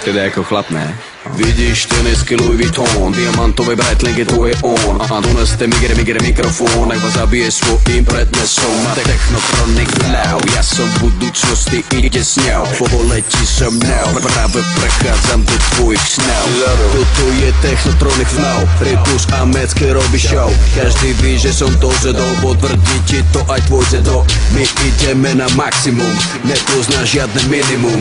Teda ako chlap, ne? Vidíš tenisky Louis Vuitton, diamantové Breitlingy, to je on. A doneste migre mikrofón, ak vás zabije svojím prednesom. A Technotronic Now, ja som v budúcnosti, ide s ňou. Poletí so mnou, práve prechádzam do tvojich snov. Toto je Technotronic Now, Rytmus a Mecky robí show. Každý ví, že som to zedol, potvrdí ti to aj tvoj zedol. My ideme na maximum, nepoznáš žiadne minimum.